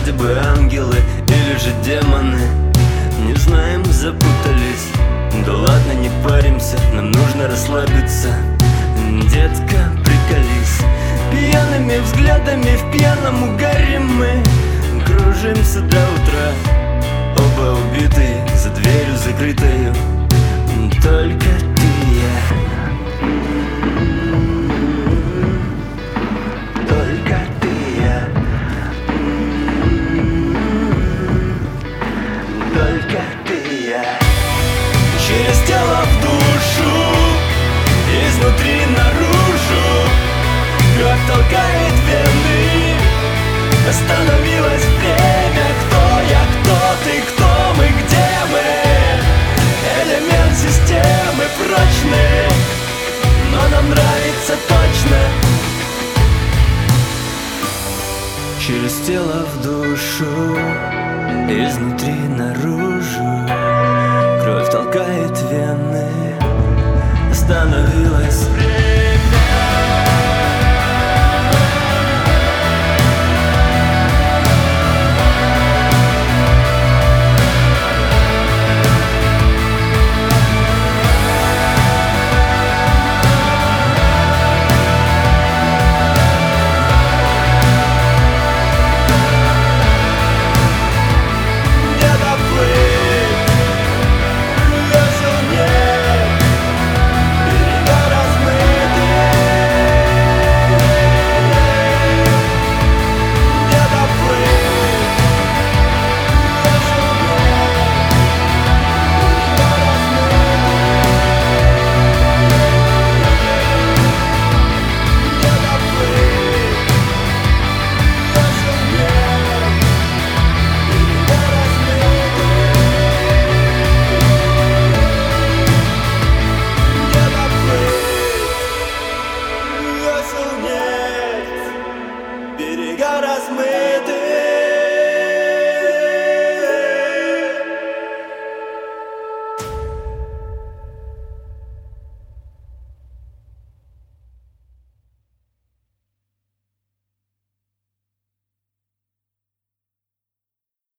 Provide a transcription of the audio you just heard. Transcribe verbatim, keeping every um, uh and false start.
вроде бы ангелы или же демоны. Не знаем, запутались. Да ладно, не паримся, нам нужно расслабиться. Детка, приколись. Пьяными взглядами в пьяном угаре мы кружимся до утра. Оба убитые, за дверью закрытою, только ты и я. Только ты и я. Только ты и я. Через тело в душу, изнутри наружу, кровь толкает вены. Остановилось время. Кто я, кто ты, кто мы, где мы? Элемент системы прочный, но нам нравится точно. Через тело в душу, изнутри наружу, кровь толкает вены. Остановилось время.